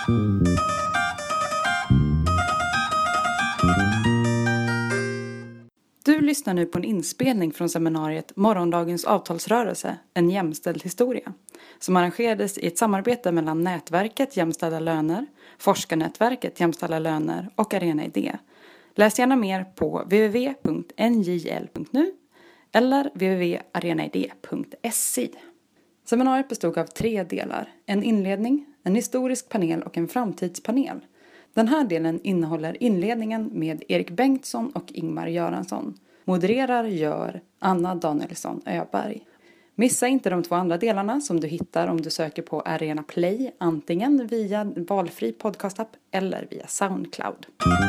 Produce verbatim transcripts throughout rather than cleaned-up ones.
Du lyssnar nu på en inspelning från seminariet Morgondagens avtalsrörelse, en jämställd historia, som arrangerades i ett samarbete mellan nätverket Jämställda löner, forskarnätverket Jämställda löner och Arena Idé. Läs gärna mer på w w w punkt n j l punkt n u eller w w w punkt arenaidé punkt s i. Seminariet bestod av tre delar, en inledning, en historisk panel och en framtidspanel. Den här delen innehåller inledningen med Erik Bengtsson och Ingmar Göransson. Modererar gör Anna Danielsson Öberg. Missa inte de två andra delarna som du hittar om du söker på Arena Play, antingen via valfri podcastapp eller via Soundcloud.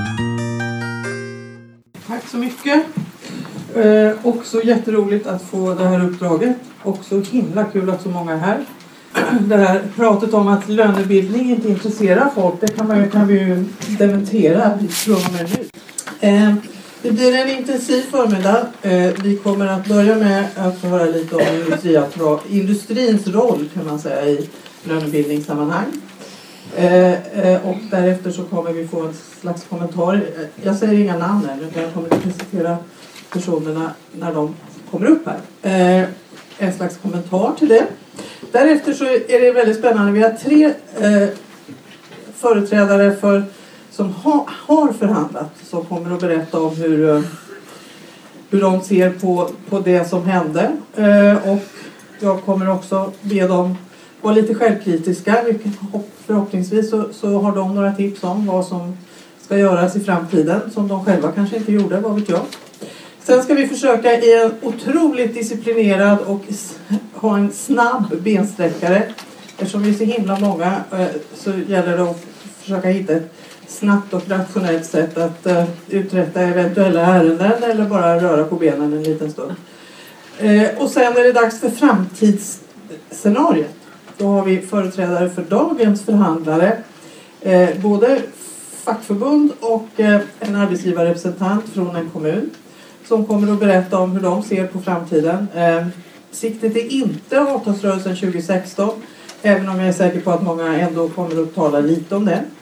Tack så mycket. Eh, också jätteroligt att få det här uppdraget. Också himla kul att så många är här. Det här pratet om att lönebildning inte intresserar folk, det kan, man ju, kan vi ju dementera från och med nu. Eh, det blir en intensiv förmiddag. Eh, vi kommer att börja med att få höra lite om industrins roll, kan man säga, i lönebildningssammanhang. Eh, eh, och därefter så kommer vi få en slags kommentar. Jag säger inga namn än, utan jag kommer att presentera personerna när de kommer upp här. Eh, en slags kommentar till det. Därefter så är det väldigt spännande. Vi har tre eh, företrädare för, som ha, har förhandlat, som kommer att berätta om hur, hur de ser på, på det som hände. Eh, och jag kommer också be dem vara lite självkritiska. Förhoppningsvis så, så har de några tips om vad som ska göras i framtiden som de själva kanske inte gjorde, vad vet jag. Sen ska vi försöka i en otroligt disciplinerad och ha en snabb bensträckare. Eftersom vi är så himla många så gäller det att försöka hitta ett snabbt och rationellt sätt att uträtta eventuella ärenden eller bara röra på benen en liten stund. Och sen är det dags för framtidsscenariet. Då har vi företrädare för dagens förhandlare. Både fackförbund och en arbetsgivarrepresentant från en kommun. Som kommer att berätta om hur de ser på framtiden. Eh, siktet är inte avtalsrörelsen tjugo sexton. Även om jag är säker på att många ändå kommer att tala lite om det.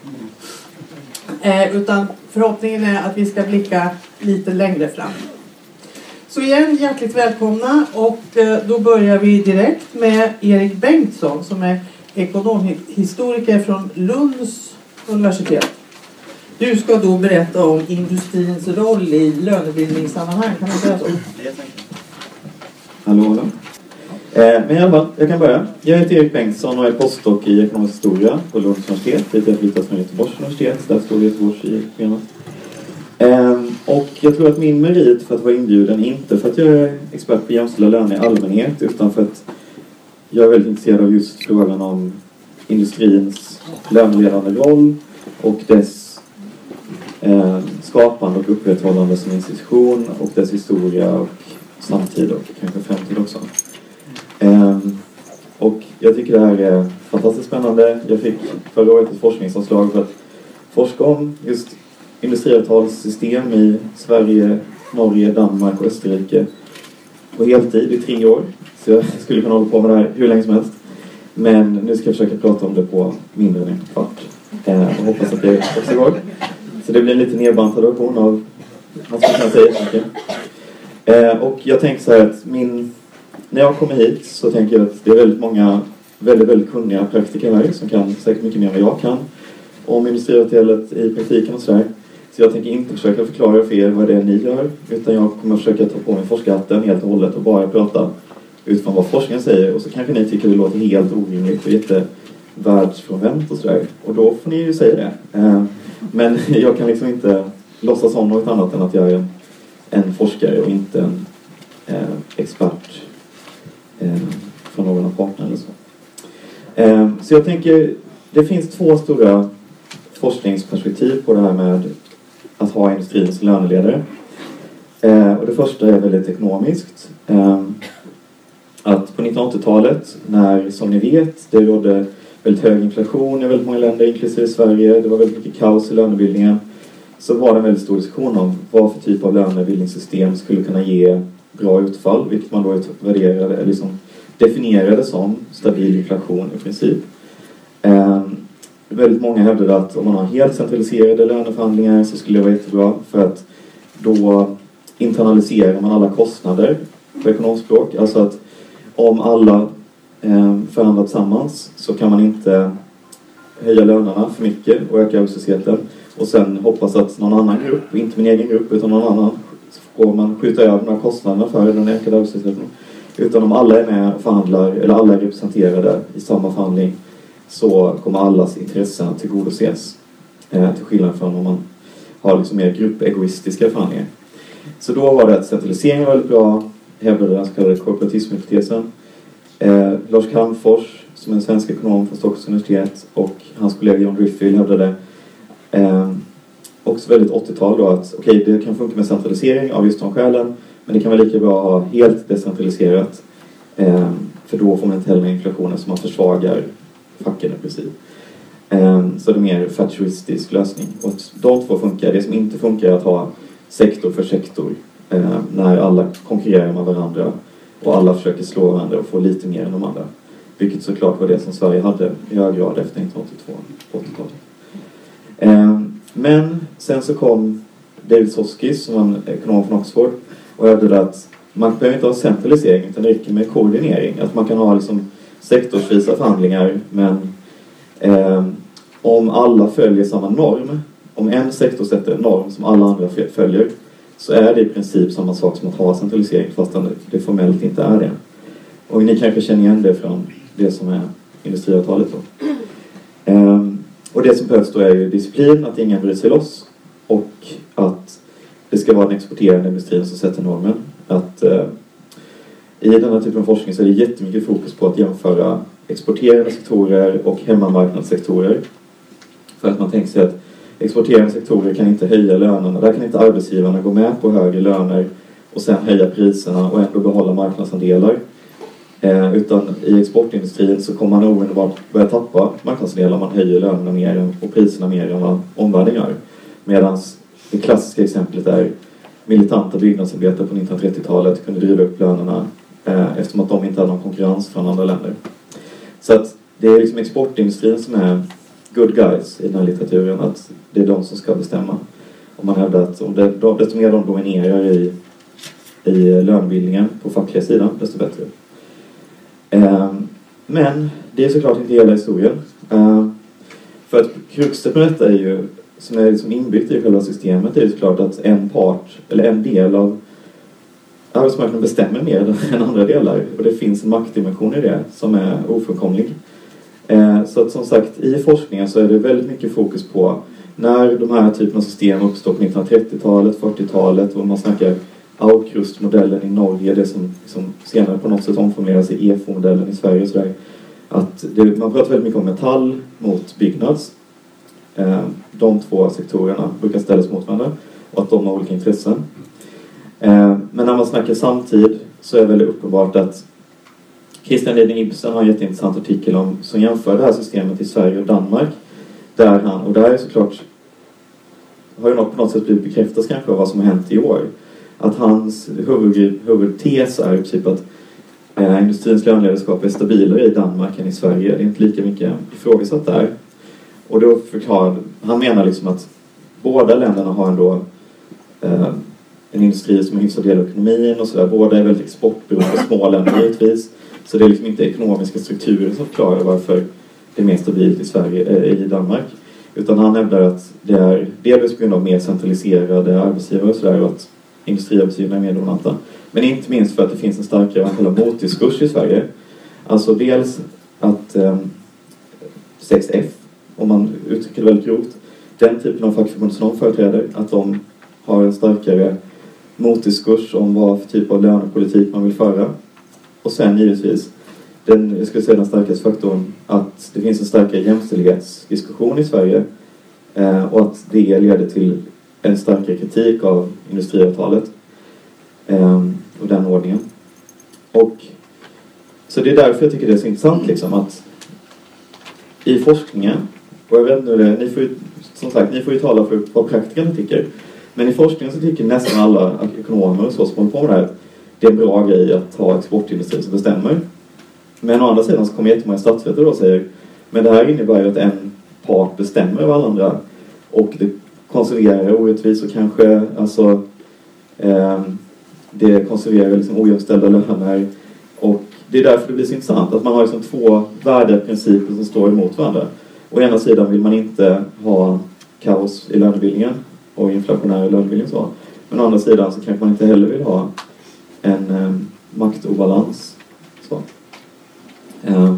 Eh, utan förhoppningen är att vi ska blicka lite längre fram. Så igen, hjärtligt välkomna. Och eh, då börjar vi direkt med Erik Bengtsson som är ekonomhistoriker från Lunds universitet. Du ska då berätta om industrins roll i lönebildningssammanhang. Kan man säga så? Hallå, hallå. Eh, men i alla fall, jag kan börja. Jag heter Erik Bengtsson och är postdoc i ekonomisk historia på Lunds universitet. Jag har flyttat från Göteborgs universitet. Där står det Göteborgs i schemat. Eh, och jag tror att min merit för att vara inbjuden, inte för att jag är expert på jämställda löner i allmänhet, utan för att jag är väldigt intresserad av just frågan om industrins löneledande roll och dess Eh, skapande och upprätthållande som institution och dess historia och samtid och kanske framtid också. Eh, och jag tycker det här är fantastiskt spännande. Jag fick förra året ett forskningsanslag för att forska om just industriavtalssystem i Sverige, Norge, Danmark och Österrike på heltid i tre år. Så jag skulle kunna hålla på med det här hur länge som helst. Men nu ska jag försöka prata om det på mindre än en kvart. Eh, och hoppas att det också går. Så det blir en lite nedbantad version av vad ska man säga mycket. Eh, och jag tänker så här att min, när jag kommer hit så tänker jag att det är väldigt många väldigt, väldigt kunniga praktiker här som kan säkert mycket mer än vad jag kan om industriavtalet i praktiken och sådär. Så jag tänker inte försöka förklara för er vad det är ni gör, utan jag kommer försöka ta på mig forskarhatten helt och hållet och bara prata utifrån vad forskningen säger. Och så kanske ni tycker det låter helt orimligt och jättevärldsfrånvänt och sådär. Och då får ni ju säga det. Eh, Men jag kan liksom inte låtsas om något annat än att jag är en, en forskare och inte en eh, expert eh, från någon av parterna eller så. Eh, så jag tänker, det finns två stora forskningsperspektiv på det här med att ha industrins löneledare. Eh, och det första är väldigt ekonomiskt. Eh, att på nittonhundraåttiotalet, när som ni vet, det rådde väldigt hög inflation i väldigt många länder, inklusive Sverige. Det var väldigt mycket kaos i lönebildningen. Så var det en väldigt stor diskussion om vad för typ av lönebildningssystem skulle kunna ge bra utfall. Vilket man då värderade, eller liksom definierade som stabil inflation i princip. väldigt många hävdade att om man har helt centraliserade löneförhandlingar så skulle det vara jättebra, för att då internaliserar man alla kostnader på ekonomspråk. Alltså att om alla eh, förhandlar tillsammans så kan man inte höja lönerna för mycket och öka arbetslösheten och sen hoppas att någon annan grupp, inte min egen grupp utan någon annan, så får man skjuta över några kostnader för den ökade arbetslösheten. Utan om alla är med och förhandlar, eller alla är representerade i samma förhandling, så kommer allas intressen att tillgodoses. Eh, till skillnad från om man har liksom mer gruppegoistiska förhandlingar. Så då var det att centraliseringen var väldigt bra, hävdade den så kallade korporatismhypotesen. Eh, Lars Calmfors, som är en svensk ekonom från Stockholms universitet, och hans kollega John Driffield hävdade eh, också väldigt åttiotal då att okej, okay, det kan funka med centralisering av just de skälen, men det kan vara lika bra att ha helt decentraliserat, eh, för då får man inte heller inflationen som man försvagar facken i princip. Eh, så det är mer fatcheristisk lösning. Och att de två funkar. Det som inte funkar är att ha sektor för sektor, eh, när alla konkurrerar med varandra och alla försöker slå varandra och få lite mer än de andra. Vilket såklart var det som Sverige hade i hög grad efter nittonhundraåttiotvå på åttiotalet. Eh, men sen så kom David Soskice, som var en ekonom från Oxford, och hävdade att man behöver inte ha centralisering utan det räcker med koordinering. Att man kan ha liksom sektorsvisa förhandlingar, men eh, om alla följer samma norm, om en sektor sätter en norm som alla andra följer, så är det i princip samma sak som att ha centralisering, fast det formellt inte är det. Och ni kanske känner igen det från det som är industriavtalet då. Eh, och det som behövs då är ju disciplin, att ingen bryr sig loss, och att det ska vara den exporterande industrin som sätter normen. Att eh, i den här typen av forskning så är det jättemycket fokus på att jämföra exporterande sektorer och hemmamarknadssektorer. För att man tänker sig att exporterande sektorer kan inte höja lönerna. Där kan inte arbetsgivarna gå med på högre löner och sen höja priserna och ändå behålla marknadsandelar. Eh, utan i exportindustrin så kommer man omedelbart börja tappa marknadsandelar om man höjer lönerna mer och priserna mer än vad omvärlden gör. Medan det klassiska exemplet är militanta byggnadsarbetare på nittonhundratrettiotalet kunde driva upp lönerna eh, eftersom att de inte hade någon konkurrens från andra länder. Så att det är liksom exportindustrin som är good guys i den här litteraturen, att det är de som ska bestämma. Om man hävdar att om det, desto mer de dominerar i, i lönebildningen på fackliga sidan, desto bättre. Eh, men det är såklart inte hela historien. Eh, för att kruxet med detta är ju, som är liksom inbyggt i själva systemet, är det såklart att en part, eller en del av arbetsmarknaden bestämmer mer än andra delar. Och det finns en maktdimension i det som är ofrånkomlig. Eh, så att som sagt, i forskningen så är det väldigt mycket fokus på när de här typen av system uppstår på nittonhundratrettiotalet, fyrtiotalet, och man snackar Aukrust-modellen i Norge, det som, som senare på något sätt omformuleras i E F O-modellen i Sverige. Så där, att det, man pratar väldigt mycket om metall mot byggnads. Eh, de två sektorerna brukar ställas mot varandra och att de har olika intressen. Eh, men när man snackar samtid så är det väldigt uppenbart att Christian Liding Ibsen har en jätteintressant artikel om, som jämför det här systemet i Sverige och Danmark. Där han, och där är såklart, har ju något på något sätt blivit bekräftat kanske av vad som har hänt i år. Att hans huvud, huvudtes är typ att eh, industrins löneledarskap är stabilare i Danmark än i Sverige. Det är inte lika mycket ifrågasatt där. Och då förklarar, han menar liksom att båda länderna har ändå eh, en industri som är hyfsad del av ekonomin och sådär. Båda är väldigt exportberoende, små länder givetvis. Så det är liksom inte ekonomiska strukturer som förklarar varför det är mer stabilt i Sverige, eh, i Danmark. Utan han hävdar att det är delvis på grund av mer centraliserade arbetsgivare och sådär, och att industriarbetsgivarna är mer dominanta. Men inte minst för att det finns en starkare, man kallar motdiskurs i Sverige. Alltså dels att eh, sex F, om man uttrycker det väldigt grovt, den typen av fackförbund som de företräder, att de har en starkare motdiskurs om vad för typ av lönepolitik man vill föra. Och sen givetvis, den, jag skulle säga den starkaste faktorn, att det finns en starkare jämställdhetsdiskussion i Sverige eh, och att det leder till en starkare kritik av industriavtalet eh, och den ordningen. Och så det är därför jag tycker det är så intressant liksom, att i forskningen, och jag vet inte det, ni får ju, som sagt, ni får ju tala för vad praktikerna tycker, men i forskningen så tycker nästan alla ekonomer och så som håller på med det här att det är en bra grej att ha exportindustri som bestämmer. Men å andra sidan så kommer jättemånga statsvetare då och säger, men det här innebär ju att en part bestämmer över alla andra. Och det konserverar orättvisor kanske. Alltså, eh, det konserverar liksom ojämställda löner. Och det är därför det blir så intressant att man har liksom två värdeprinciper som står emot varandra. Å ena sidan vill man inte ha kaos i lönebildningen och inflationär lönebildning så. Men å andra sidan så kanske man inte heller vill ha en eh, maktobalans. Så. Eh,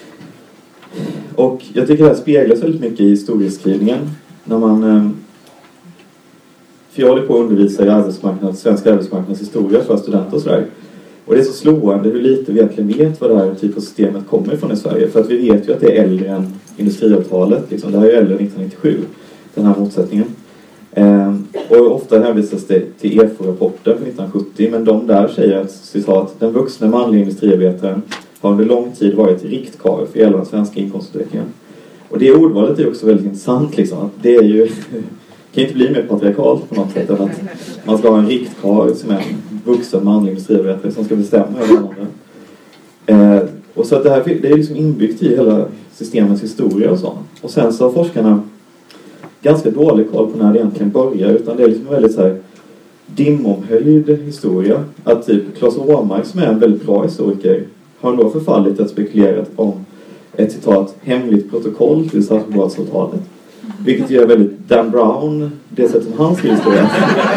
och jag tycker det här speglas väldigt mycket i historieskrivningen. När man, eh, för jag håller på att undervisa i arbetsmarknad, svensk arbetsmarknadshistoria för studenter och sådär. Och det är så slående hur lite vi egentligen vet vad det här typen av systemet kommer ifrån i Sverige. För att vi vet ju att det är äldre än industriavtalet. Liksom. Det här är ju äldre än nittonhundranittiosju, den här motsättningen. Ehm, och ofta hänvisas det till E F O-rapporten från nittonhundrasjuttio. Men de där säger att, citat, den vuxna manliga industriarbetaren har under lång tid varit riktkarl för hela den svenska inkomstutvecklingen. Och det ordvalet är också väldigt intressant. Liksom. Att det är ju... kan inte bli mer patriarkalt på något sätt än att man ska ha en riktkarl som är en vuxen manlig industriarbetare som ska bestämma över andra. Eh, och så att det här det är liksom inbyggt i hela systemets historia och så. Och sen så har forskarna ganska dålig koll på när det egentligen börjar, utan det är liksom en väldigt så här dimomhöljd historia. Att typ Claes Åmark som är en väldigt bra historiker har då förfallit att spekulera om ett citat hemligt protokoll till Saltsjöbadsavtalet. Vilket gör väldigt Dan Brown, det sätt som han skriver historia.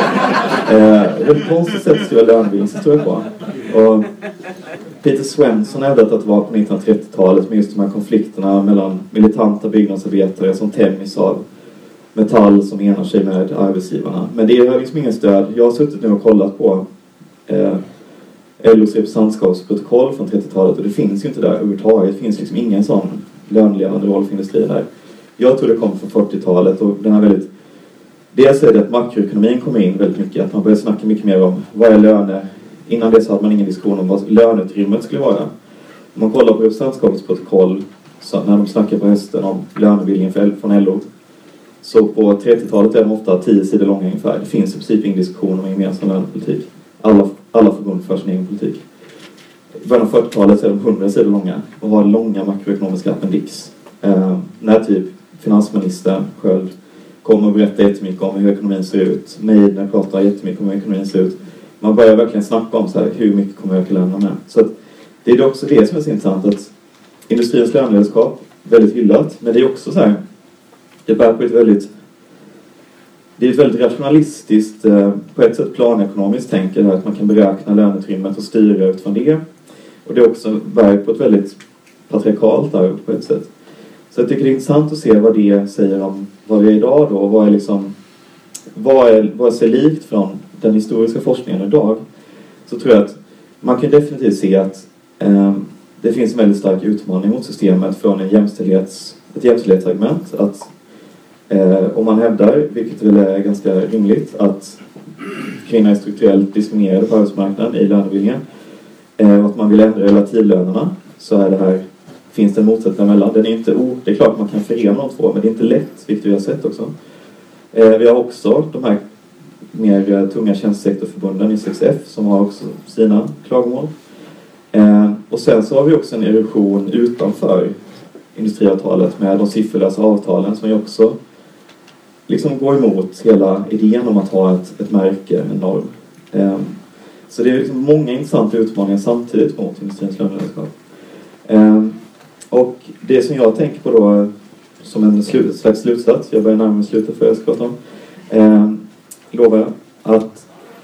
Eh, väldigt konstigt sätt att skriva lönebildningshistoria på. Och Peter Svensson har hävdat att det var på nittonhundratrettiotalet med just de här konflikterna mellan militanta byggnadsarbetare som tämjs av Metall som enar sig med arbetsgivarna. Men det har liksom ingen stöd. Jag har suttit nu och kollat på eh, L O:s representantskapsprotokoll från trettiotalet och det finns ju inte där överhuvudtaget. Det finns liksom ingen sån lönledande roll för industrin där. Jag tror det kom från fyrtiotalet och den här väldigt... Dels är det att makroekonomin kommer in väldigt mycket. Att man börjar snacka mycket mer om vad är löner. Innan det så hade man ingen diskussion om vad löneutrymmet skulle vara. Om man kollar på representantskapets protokoll så när de snackar på hösten om lönebildningen från L O. Så på trettiotalet är de ofta tio sidor långa ungefär. Det finns i princip ingen diskussion om gemensam lönepolitik. Alla, alla förbund för sin egen politik. I början av fyrtiotalet är de hundra sidor långa och har långa makroekonomiska appendix. Eh, när typ finansministern själv kommer och berättar jättemycket om hur ekonomin ser ut. Meidner pratar jättemycket om hur ekonomin ser ut. Man börjar verkligen snacka om så här, hur mycket kommer öka lönerna med. Så att det är också det som är så intressant, att industrins löneledarskap är väldigt hyllat. Men det är också så här, det bär på ett väldigt, det är ett väldigt rationalistiskt, på ett sätt planekonomiskt tänker här, att man kan beräkna löneutrymmet och styra utifrån det. Och det är också bär på ett väldigt patriarkalt där på ett sätt. Så jag tycker det är intressant att se vad det säger om vad vi är idag då. Och vad är liksom, vad är, vad är likt från den historiska forskningen idag. Så tror jag att man kan definitivt se att eh, det finns en väldigt stark utmaning mot systemet från en jämställdhets, ett jämställdhetsargument. Att eh, om man hävdar, vilket väl är ganska rimligt, att kvinnor är strukturellt diskriminerade på arbetsmarknaden i lönebildningen. Eh, och att man vill ändra relativlönerna, så är det här, finns det en motsättning mellan. Den är inte o, det är klart man kan förena de två, men det är inte lätt, vilket vi har sett också. Eh, vi har också de här mer tunga tjänstesektorförbunden i S X F som har också sina klagomål. Eh, och sen så har vi också en erosion utanför industriavtalet med de sifferlösa avtalen som ju också liksom går emot hela idén om att ha ett, ett märke, en norm. Eh, så det är liksom många intressanta utmaningar samtidigt mot industrins löneledarskap. Eh, och det som jag tänker på då som en slut, slags slutsats, jag börjar närma mig slutet för jag ska prata om, eh, lovar jag att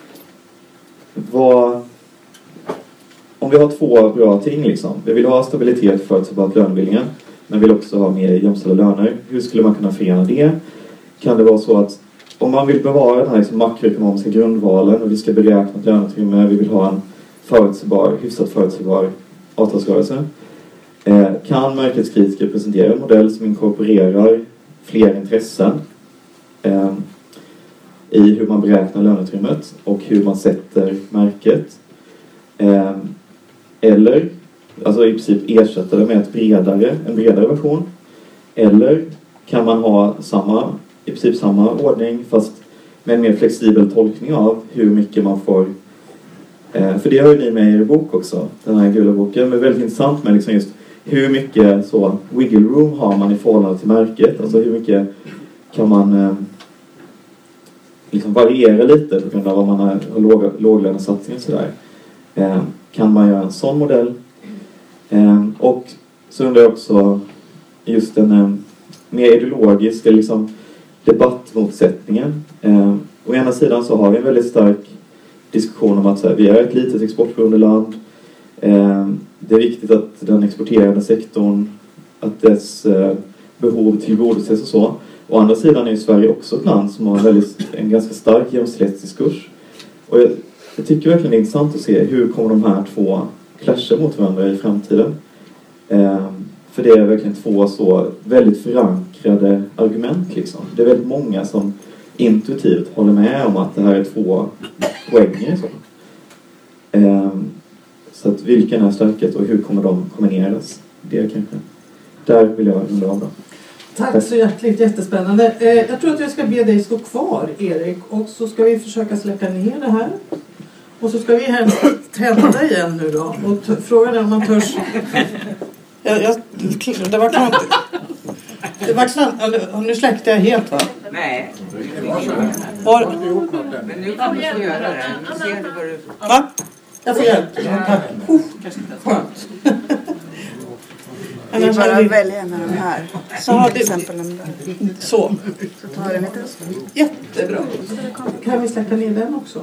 vad, om vi har två bra ting liksom, vi vill ha stabilitet för att lönebildningen, men vill också ha mer jämställda löner, hur skulle man kunna förena det? Kan det vara så att om man vill bevara den här liksom makroekonomiska grundvalen och vi ska beräkna ett löneutrymme, vi vill ha en förutsägbar, hyfsat förutsägbar avtalsrörelse, eh, kan marknadskritiker presentera en modell som inkorporerar fler intressen eh, i hur man beräknar löneutrymmet och hur man sätter märket. Eh, eller, alltså i princip ersätta det med ett bredare, en bredare version. Eller kan man ha samma, i princip samma ordning fast med en mer flexibel tolkning av hur mycket man får. Eh, för det har ju ni med i er bok också, den här gula boken. Det är väldigt intressant med liksom just hur mycket så wiggle room har man i förhållande till märket? Alltså hur mycket kan man eh, liksom variera lite på grund av vad man har, har låg, låglönesatsning och sådär. Eh, kan man göra en sån modell? Eh, och så undrar jag också just den eh, mer ideologiska liksom, debattmotsättningen. Eh, å ena sidan så har vi en väldigt stark diskussion om att så här, vi är ett litet exportberoende land. Eh, det är viktigt att den exporterande sektorn, att dess eh, behov tillgodoses och så. Å andra sidan är ju Sverige också ett land som har väldigt, en ganska stark jämställdhetsdiskurs. Och jag, jag tycker verkligen det är intressant att se hur kommer de här två clasha mot varandra i framtiden. Eh, för det är verkligen två så väldigt förankrade argument liksom. Det är väldigt många som intuitivt håller med om att det här är två poänger. Så, eh, så att vilken är starkast och hur kommer de kombineras? Det är kanske. Där vill jag undra om då. Tack så hjärtligt, jättespännande. Eh, jag tror att jag ska be dig stå kvar, Erik. Och så ska vi försöka släcka ner det här. Och så ska vi hämta igen nu då. Och t- frågan är om man törs... jag, jag, det var klart. Det var klart. Nu släckte jag helt, va? Nej. Var... Men nu kan du göra det. Nu ser du vad du... Va? Jag får hjälp. Tack. Oh, skönt. Vi bara välja en av de här. Så har Till exempel en där. Så. Så tar den inte. Jättebra. Kan vi släcka ner den också?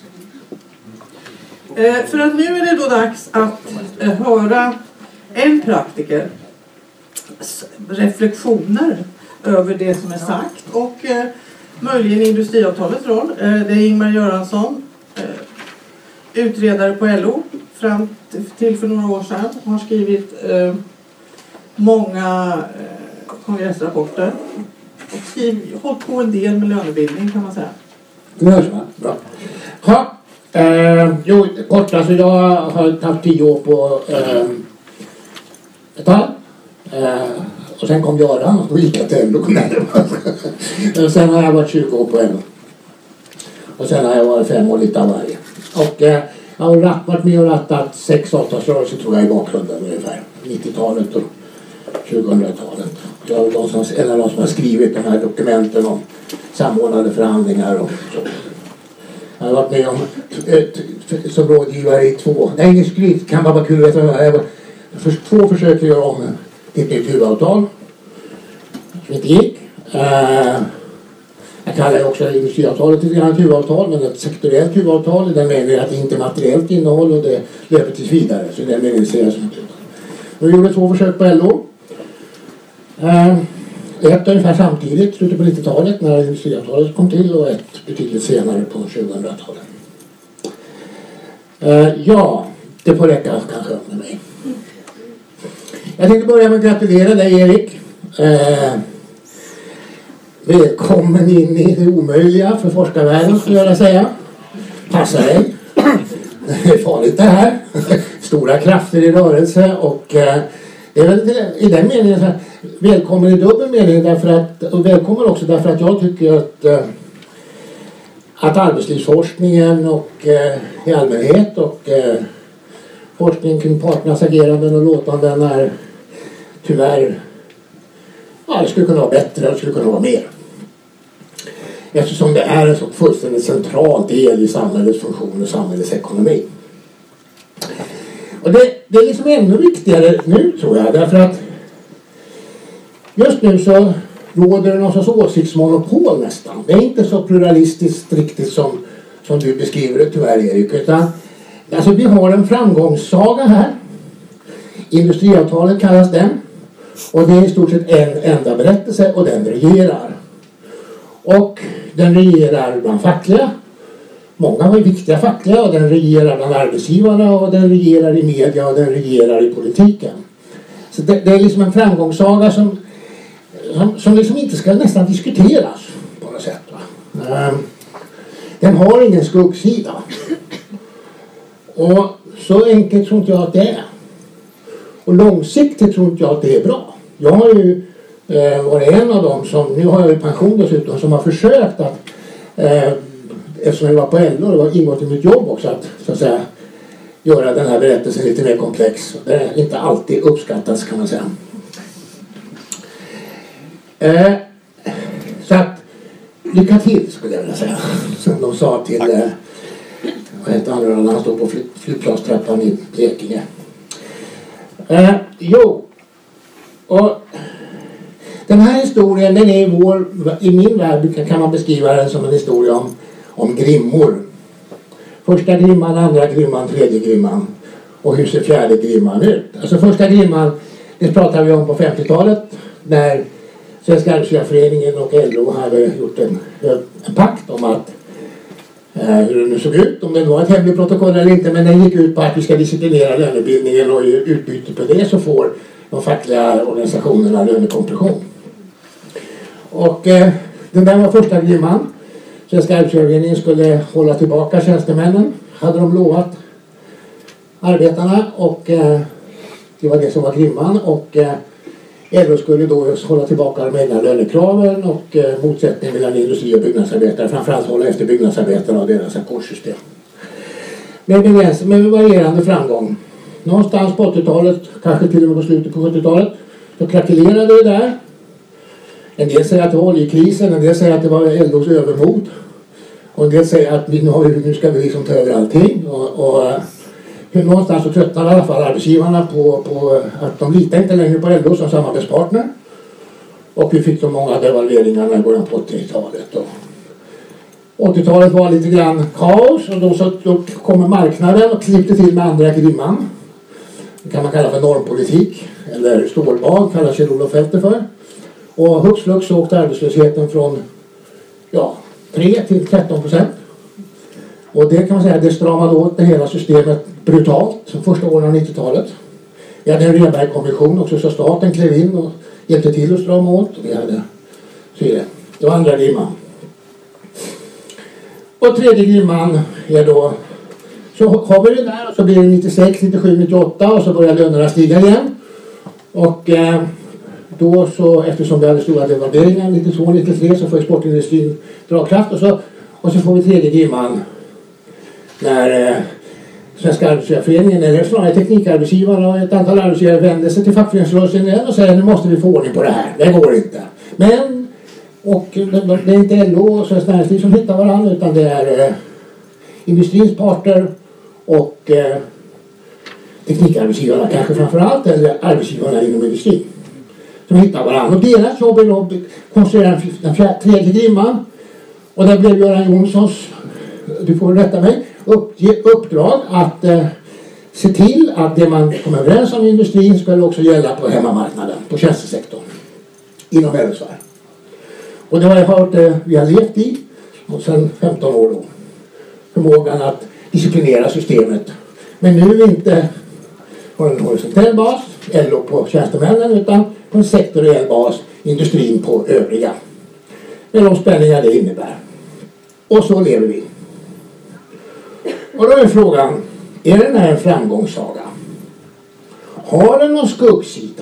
Eh, för att nu är det då dags att eh, höra en praktiker reflektioner över det som är sagt och eh, möjligen industriavtalets roll. Eh, det är Ingmar Göransson, eh, utredare på L O fram till för några år sedan. Har skrivit eh, många eh, kongressrapporter och skriv, hållit på en del med lönebildning kan man säga. Ja, bra. Ha, eh, jo, kort, alltså jag har haft tio år på eh, Metall. Eh, och sen kom Göran och då gick jag till L O. Sen har jag varit tjugo år på L O. Och sen har jag varit fem år lite av varje. Och eh, jag har varit med och rattat sex avtalsrörelser tror jag i bakgrunden ungefär. nittiotalet och tjugohundratalet. Jag är de som, en av de som har skrivit de här dokumenten om samordnade förhandlingar och så. Jag har varit med om ett, som rådgivare i två. Nej, ingen skryt. Kan vara kul att jag var för två försök att göra om ett nytt huvudavtal som inte gick. Uh, jag kallar det också industriavtalet till ett huvudavtal, men ett sektoriellt huvudavtal i den meningen att det inte är materiellt innehåll och det löper tills vidare. Så i den meningen ser jag som vi gjorde två försök på L O. Uh, ett ungefär samtidigt, slutet på nittiotalet när industriavtalet kom till och ett betydligt senare på tjugohundratalet. Uh, ja, det får räcka kanske med mig. Jag tänkte börja med att gratulera dig Erik. Uh, välkommen in i det omöjliga för forskarvärlden skulle jag säga. Passa dig. Det är farligt det här. Stora krafter i rörelse och uh, det är väl i den meningen så här, välkommen i dubbel mening därför att, och välkommen också därför att jag tycker att, äh, att arbetslivsforskningen och äh, i allmänhet och äh, forskning kring parternas ageranden och låtanden är tyvärr, ja det skulle kunna vara bättre, det skulle kunna vara mer. Eftersom det är en så fullständigt central del i samhällets funktion och samhällets ekonomi. Och det, det är liksom ännu viktigare nu tror jag därför att just nu så råder det någon sorts åsiktsmonopol nästan. Det är inte så pluralistiskt riktigt som, som du beskriver det tyvärr Erik. Utan, alltså vi har en framgångssaga här. Industriavtalet kallas den. Och det är i stort sett en enda berättelse och den regerar. Och den regerar bland fackliga. Många har ju viktiga fackliga och den regerar bland arbetsgivarna och den regerar i media och den regerar i politiken. Så det, det är liksom en framgångssaga som, som, som liksom inte ska nästan diskuteras på något sätt. Va? Um, den har ingen skuggsida. Och så enkelt tror inte jag att det är. Och långsiktigt tror inte jag att det är bra. Jag har ju eh, varit en av dem som, nu har jag ju pension dessutom, som har försökt att eh, eftersom jag var på L O och det var ingått i mitt jobb också att, så att säga, göra den här berättelsen lite mer komplex. Det är inte alltid uppskattas, kan man säga. Eh, så att lycka till, skulle jag vilja säga. Som de sa till eh, vad heter han när han stod på fly, flygplanstrappan i Blekinge. Eh, jo, och den här historien, den är i vår, i min värld kan man beskriva den som en historia om, om grimmor. Första grimman, andra grimman, tredje grimman. Och hur ser fjärde grimman ut? Alltså första grimman, det pratar vi om på femtiotalet när Svenska Arbetsgivareföreningen och L O hade gjort en, en pakt om att eh, hur det nu såg ut, om det var ett hemligt protokoll eller inte, men den gick ut på att vi ska disciplinera lönebildningen och i utbyte på det så får de fackliga organisationerna lönekompression. Och eh, den där var första grimman. Svenska Arbetsgivareföreningen skulle hålla tillbaka tjänstemännen, hade de lovat arbetarna, och eh, det var det som var grimman. Och eh, L O skulle då hålla tillbaka de egna lönekraven och eh, motsättningen mellan industri och byggnadsarbetare, framförallt hålla efter byggnadsarbetare och deras ackordssystem. Med, begräns, med varierande framgång. Någonstans på åttiotalet, kanske till och med på slutet på sjuttiotalet, så krackelerade det där. En del säger att det var oljekrisen, en del säger att det var L O:s övermod. Och en del säger att vi, nu, har vi, nu ska vi liksom ta över allting. Och, och någonstans så tröttnade i alla fall arbetsgivarna på, på att de litar inte längre på L O som samarbetspartner. Och vi fick så många devalveringar i början på åttiotalet. Och åttiotalet var lite grann kaos, och då, så, då kommer marknaden och klippte till med andra grimman. Det kan man kalla för normpolitik, eller stålbad kallar Kjell-Olof Feldt för. Och hux flux så åkte arbetslösheten från ja, tre till tretton procent. Och det kan man säga, det stramade åt det hela systemet brutalt som första åren av nittiotalet. Vi hade en Rehnberg-kommission också, så staten klev in och hjälpte till att strama åt. Vi hade, så är det. Det var andra grimman. Och tredje grimman är då, så har vi det där, och så blir det nittiosex, nittiosju, nittioåtta, och så börjar lönerna stiga igen. Och eh, då så, eftersom vi hade stora devalveringar nittiotvå nittiotre, så får exportindustrin dragkraft, och så, och så får vi tredje grimman när eh, Svenska Arbetsgivareföreningen, eller snarare teknikarbetsgivarna och ett antal arbetsgivare vände sig till fackföreningsrörelsen igen och säger nu måste vi få ordning på det här, det går inte. Men, och det är inte L O och Svenskt Näringsliv som hittar varandra, utan det är eh, industrins parter och eh, teknikarbetsgivarna kanske framförallt, eller arbetsgivarna inom industrin som hittar varandra. Och deras jobb är att konstruera den fjärde, tredje grimman, och där blev Göran Jonssons, du får rätta mig, uppge, uppdrag att eh, se till att det man kommer överens om i industrin skulle också gälla på hemmamarknaden, på tjänstesektorn, inom L O-sfär. Och det har jag hört eh, vi har levt i, och sedan femton år då. Förmågan att disciplinera systemet. Men nu inte på en horisontell bas, L O på tjänstemännen, utan på en sektoriell bas, industrin på övriga. Med de spänningar det innebär. Och så lever vi. Och då är frågan, är den här en framgångssaga? Har den någon skuggsida?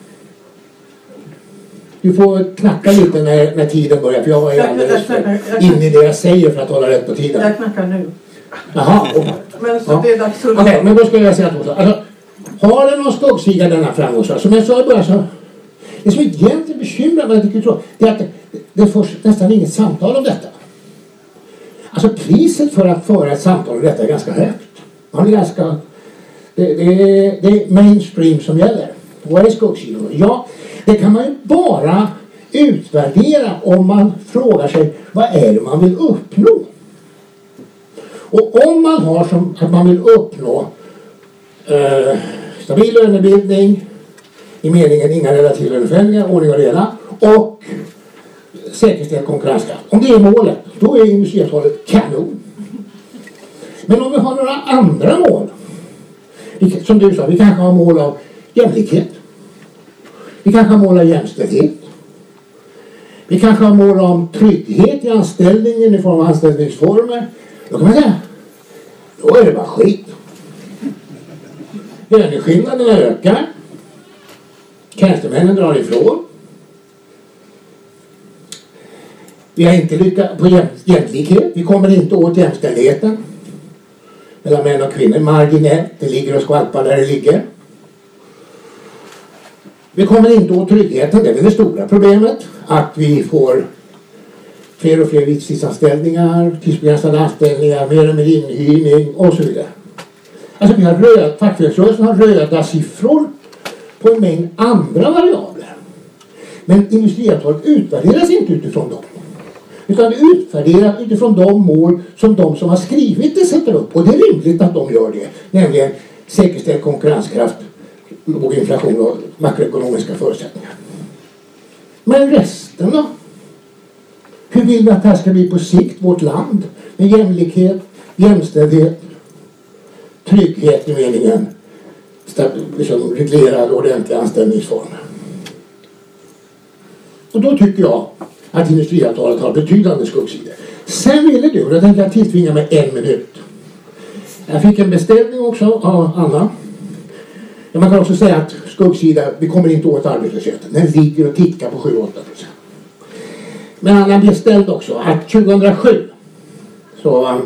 Du får knacka lite när, när tiden börjar, för jag var ju alldeles inne i det jag säger för att hålla rätt på tiden. Jag knackar nu. Jaha. Och, men så ja. det är dags för... Okej, okay, men då ska jag säga att alltså, har den någon skuggsida denna framgångssaga? Som jag sa i början, så det som egentligen bekymrar mig, det är att det, det får nästan inget samtal om detta. Alltså priset för att föra ett samtal om detta är ganska högt. Man är ganska, det, det, det är mainstream som gäller. Vad är skuggsidor? Ja, det kan man ju bara utvärdera om man frågar sig vad är det man vill uppnå. Och om man har som att man vill uppnå eh, stabil lönebildning, i meningen inga relativa löneförändringar, ordning och reda, och säkerställd konkurrenskraft. Om det är målet, då är industriavtalet kanon. Men om vi har några andra mål, som du sa, vi kanske har mål av jämlikhet. Vi kanske har mål av jämställdhet. Vi kanske har mål om trygghet i anställningen i form av anställningsformer. Då kan man säga, då är det bara skit. Löneskillnaderna ökar. Tjänstemännen drar ifrån. Vi har inte lyckats på jämlikhet. Vi kommer inte åt jämställdheten. mellan män och kvinnor. Marginellt, det ligger och skvalpar där det ligger. Vi kommer inte åt tryggheten, det är det stora problemet. Att vi får fler och fler visstidsanställningar, tidsbegränsade anställningar, mer och mer inhyrning och så vidare. Alltså vi har röd, fackföreningsrörelsen har röda siffror på en mängd andra variabler. Men industriavtalet utvärderas inte utifrån dem. Utan det utvärderas utifrån de mål som de som har skrivit det sätter upp. Och det är rimligt att de gör det. Nämligen säkerställd konkurrenskraft, låg inflation och makroekonomiska förutsättningar. Men resten då? Hur vill vi att det här ska bli på sikt, vårt land? Med jämlikhet, jämställdhet, trygghet i meningen liksom reglerad ordentlig anställningsform. Och då tycker jag att industriavtalet har betydande skuggsidor. Sen ville du, och då tänkte jag tilltvinga mig en minut. Jag fick en beställning också av Anna. Man kan också säga att skuggsida, vi kommer inte åt arbetslösheten. Den ligger och tickar på sju till åtta procent. Men Anna beställde också att tjugohundrasju så,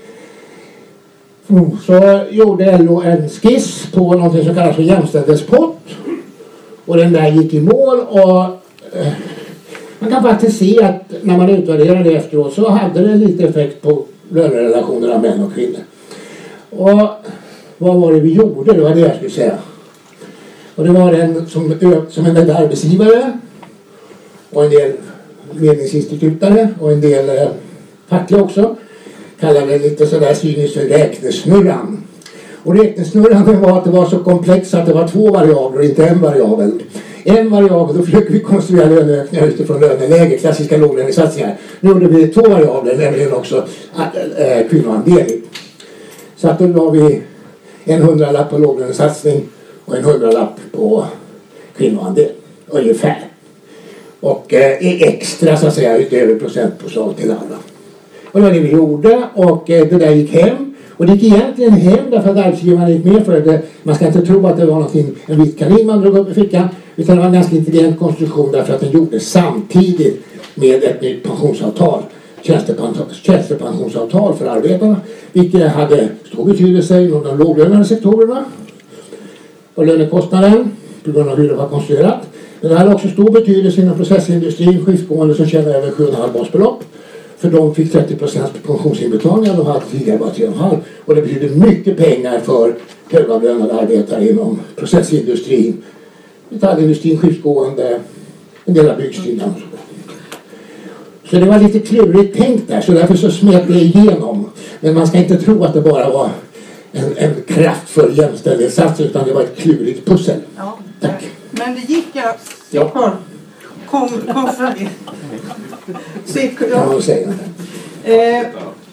så gjorde L O en skiss på något som kallas för jämställdhetspott. Och den där gick i mål och eh, man kan faktiskt se att när man utvärderade det efteråt så hade det lite effekt på lönerelationerna män och kvinnor. Och vad var det vi gjorde? Det var det jag skulle säga. Och det var en som, som en del arbetsgivare och en del medlingsinstitutare och en del eh, fackliga också kallade det lite sådär cyniskt för räknesnurran. Och räknesnurran var att det var så komplext att det var två variabler och inte en variabel. En variabel, då försöker vi konstruera löneökningar utifrån löneläge, klassiska låglönesatsningar. Nu gjorde vi två variabler, nämligen också äh, kvinnoandel. Så att då var vi en hundralapp på låglönesatsning och en hundralapp på kvinnoandel, ungefär. Och eh, extra så att säga utöver procentpåslag till alla. Och det var det vi gjorde och eh, det där gick hem. Och det gick egentligen hem därför att arbetsgivarna gick med för det. Man ska inte tro att det var någonting, en vit kanin man drog upp i fickan. Utan det var en ganska intelligent konstruktion därför att den gjordes samtidigt med ett nytt pensionsavtal. Tjänstepensionsavtal för arbetarna. Vilket hade stor betydelse inom de låglönade sektorerna. Och lönekostnaden på grund av hur det var konstruerat. Men det hade också stor betydelse inom processindustrin, skiftgående som tjänar över sju komma fem basbelopp. För de fick trettio procent pensionsinbetalningar, de hade tidigare bara tre komma fem. Och det betyder mycket pengar för högavlönade arbetare inom processindustrin, metallindustrin, skiftgående, en del av byggstilen. Så det var lite klurigt tänkt där, så därför så smet det igenom. Men man ska inte tro att det bara var en, en kraftfull jämställdhetssats, utan det var ett klurigt pussel. Ja. Tack. Men det gick jag. Ja. Kom, kom fram. Sitt, Kan ja. man säga. Eh,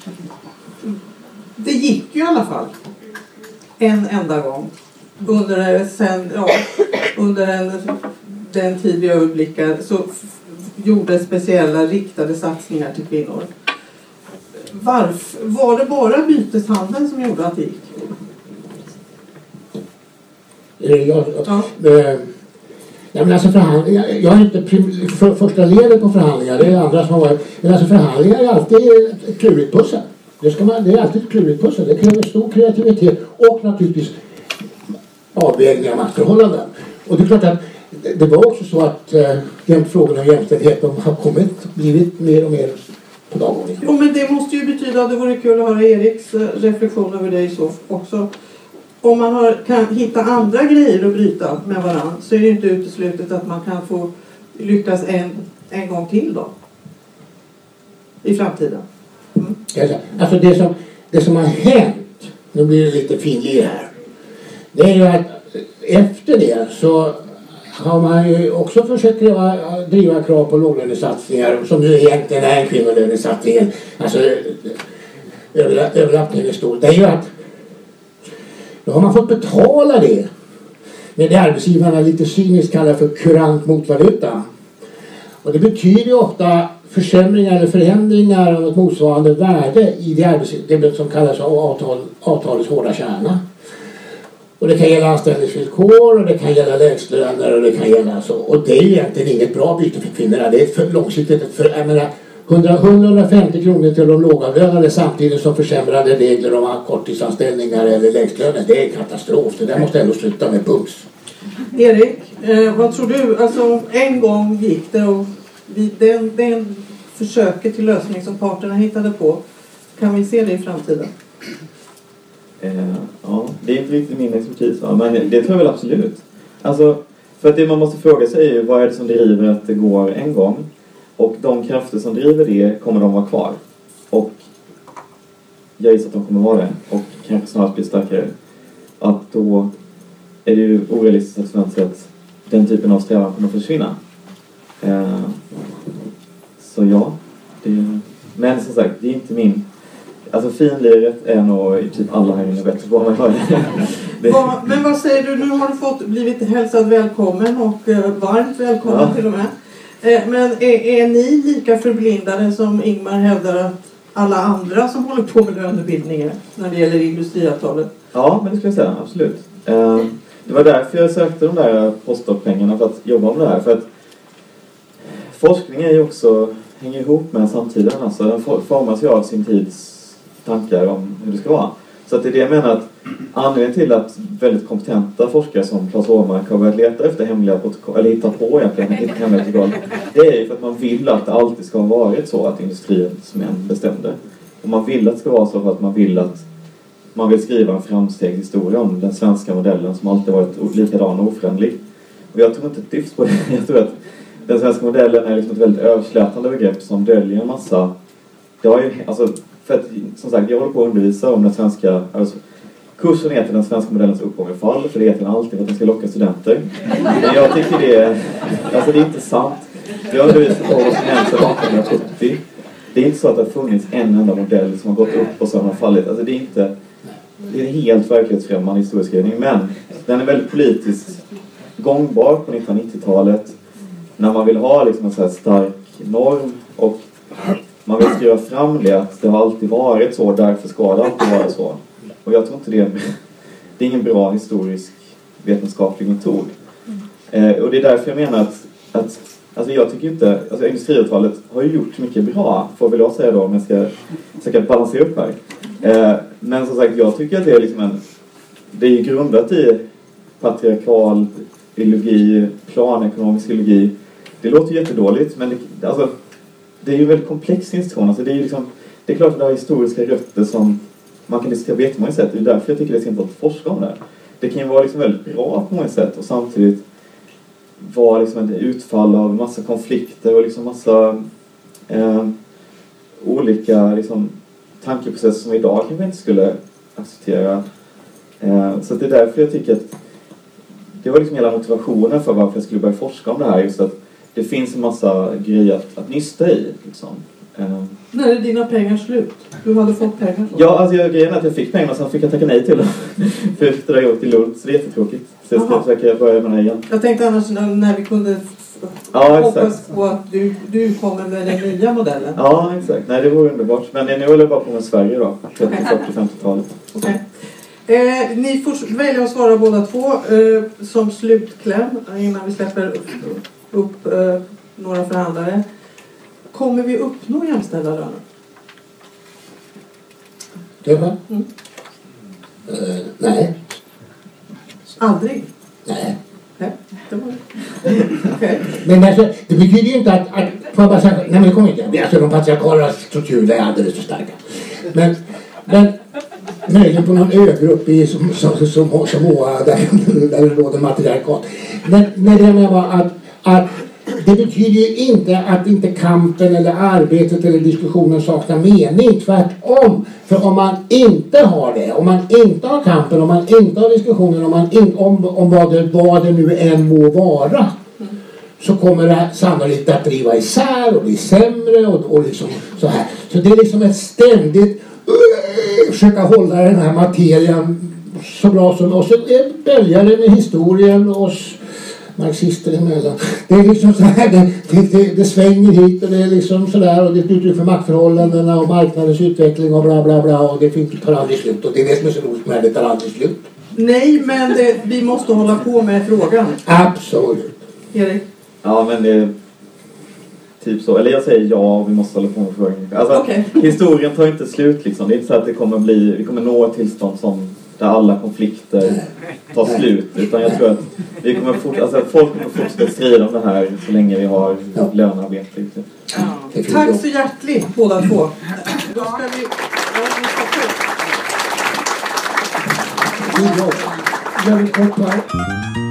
det gick ju i alla fall. En enda gång. Under, sen, ja, under en, den tid vi överblickar så f- gjorde speciella riktade satsningar till kvinnor. Varför? Var det bara byteshandeln som gjorde att det gick? Jag, Ja. eh, ja, men alltså förhandlingar, jag är inte prim, för, första ledet på förhandlingar, det är andra som har varit. Men alltså förhandlingar är alltid ett klurigt pussel. Det, ska man, det är alltid ett klurigt pussel. Det kräver stor kreativitet och naturligtvis avvägningar av maktförhållanden. Och det är klart att det, det var också så att eh, de frågorna om jämställdhet de har kommit, blivit mer och mer på dagordningen. Jo, men det måste ju betyda att det vore kul att höra Eriks reflektion över det så också. Om man har, kan hitta andra grejer att bryta med varandra så är det inte uteslutet att man kan få lyckas en, en gång till då. I framtiden. Mm. Alltså det som, det som har hänt, nu blir det lite finlir här. Det är ju att efter det så har man ju också försökt driva, driva krav på låglönesatsningar som ju egentligen är en kvinnolönesatsning. Alltså överlappningen är stor. Det är ju att då har man fått betala det med det arbetsgivarna lite cyniskt kallar för kurant motvaluta. Och det betyder ju ofta försämringar eller förändringar av ett motsvarande värde i det, arbets- det som kallas avtal, avtalets hårda kärna. Och det kan gälla anställningsvillkor och det kan gälla lägstlöner och det kan gälla så. Och det är ju egentligen inget bra byte för kvinnorna. Det är ett för långsiktigt, ett för, jag menar, hundra till hundrafemtio kronor till de lågavlönade samtidigt som försämrade regler om korttidsanställningar eller lägstlöner. Det är katastrof. Det där måste ändå sluta med punks. Erik, eh, vad tror du? Alltså en gång gick det och vi, den, den försöket till lösning som parterna hittade på, kan vi se det i framtiden? Eh, ja, det är inte riktigt min expertis, va? Men det tror jag väl absolut. Alltså, för att det man måste fråga sig är ju, vad är det som driver att det går en gång? Och de krafter som driver det, kommer de vara kvar? Och jag gissar att de kommer vara det. Och kanske snart bli starkare. Att då är det ju orealistiskt att förvänta sig att den typen av strävan kommer att försvinna. Eh, så ja, det, men som sagt, det är inte min... Alltså finliret är nog typ alla här inne bättre på vad det. Vad, men vad säger du? Nu har du fått blivit hälsad välkommen och eh, varmt välkommen ja. till och med. Eh, men är, är ni lika förblindade som Ingmar hävdar att alla andra som håller på med lönebildningar när det gäller industriavtalet? Ja, men det skulle jag säga, absolut. Eh, det var därför jag sökte de där postdoc-pengarna, för att jobba med det här. För att forskning är ju också, hänger ihop med samtiden. Alltså, den formas ju av sin tids tankar om hur det ska vara. Så att det är det jag menar, att anledningen till att väldigt kompetenta forskare som Claes Åmark har börjat leta efter hemliga protokoll, eller hitta på egentligen hemliga protokoll, det är ju för att man vill att det alltid ska ha varit så att industrialismen bestämde. Och man vill att det ska vara så för att man vill att man vill skriva en framstegshistoria om den svenska modellen som alltid varit likadan och oföränderlig. Och jag tror inte ett dyft på det. Jag tror att den svenska modellen är liksom ett väldigt överslätande begrepp som döljer en massa... Det har ju, alltså, för att, som sagt, jag håller på att undervisa om den svenska... Alltså, kursen heter den svenska modellens uppgång och fall, för det heter den alltid för att den ska locka studenter. Men jag tycker det är... Alltså det är inte sant. Jag undervisar på vad som hänt sedan arton sjuttio. Det är inte så att det har funnits en enda modell som har gått upp och sen har fallit. Alltså det är inte... Det är en helt verklighetsfrämmande historieskrivning, men den är väldigt politiskt gångbar på nittonhundranittiotalet när man vill ha liksom en så här stark norm och man vill skriva fram det att det har alltid varit så, därför ska det alltid vara så. Och jag tror inte det är, det är ingen bra historisk vetenskaplig metod. Eh, och det är därför jag menar att, att alltså jag tycker inte, alltså industriavtalet har ju gjort mycket bra, får väl jag säga då, om jag ska försöka balansera upp här. Eh, men som sagt, jag tycker att det är liksom en, det är ju grundat i patriarkal ideologi, planekonomisk ideologi. Det låter jättedåligt, men det, alltså, det är ju en väldigt komplex institution. Alltså det är ju liksom, det är klart att det har historiska rötter som man kan diskutera på jättemånga sätt. Det är därför jag tycker det är så intressant att forska om det. Det kan ju vara liksom väldigt bra på många sätt och samtidigt vara liksom ett utfall av massa konflikter och liksom massa eh, olika liksom, tankeprocesser som vi idag kanske inte skulle acceptera. Eh, så det är därför jag tycker att det var liksom hela motivationen för varför jag skulle börja forska om det här. Just att det finns en massa grejer att, att nysta i. Liksom. Eh. När är dina pengar slut? Du hade fått pengar så. Ja, alltså jag, grejen är att jag fick pengar och sen fick jag tacka nej till dem. För jag fick dra igång till Lund, så det är jättetråkigt. Så jag ska försöka börja med det här igen. Jag tänkte annars när, när vi kunde f- ja, hoppas exakt. på att du, du kommer med den nya modellen. Ja, exakt. Nej, det vore underbart. Men nu håller jag bara på med Sverige då. trettio, fyrtio, femtiotalet. Okej. Eh, ni får välja att svara båda två eh, som slutkläm innan vi släpper upp, upp eh, några förhandlare. Kommer vi uppnå jämställda löner? Det va? Mm. Uh, nej. Aldrig? Nej. Nej, det var det. Okej. Men alltså, det betyder ju inte att, att får jag bara säga, nej men det kommer inte. Alltså de patriarkala strukturerna är alldeles för starka. Men, men möjligen på någon ögrupp i som, som, som, som Moa, där, där det råder matriarkat. Men, men det med att, att det betyder ju inte att inte kampen eller arbetet eller diskussionen saknar mening. Tvärtom. För om man inte har det, om man inte har kampen, om man inte har diskussionen, om, man in, om, om vad, det, vad det nu än må vara, så kommer det sannolikt att driva isär och bli sämre och, och liksom så här. Så det är liksom ett ständigt uh, försöka hålla den här materien så bra som, och så bälgar det med historien och marxister emellan. Det är liksom så här, det, det, det, det svänger hit och det är liksom sådär och det är ett uttryck för maktförhållandena och marknadens utveckling och bla bla bla och det tar aldrig slut och det är det som är så roligt med det, tar aldrig slut. Nej, men det, vi måste hålla på med frågan. Absolut. Erik? Ja, men det... typ så. Eller jag säger ja, vi måste hålla på med frågan. Alltså, Okay. historien tar inte slut liksom. Det är inte så att det kommer bli, vi kommer nå ett tillstånd som där alla konflikter tar slut. Utan jag tror att vi kommer fort, alltså, folk kommer fortsätta strida om det här så länge vi har Ja. lönearbete. Ja. Tack så hjärtligt båda två. Då ska vi... Ja, vi ska få. Gör vi kort här.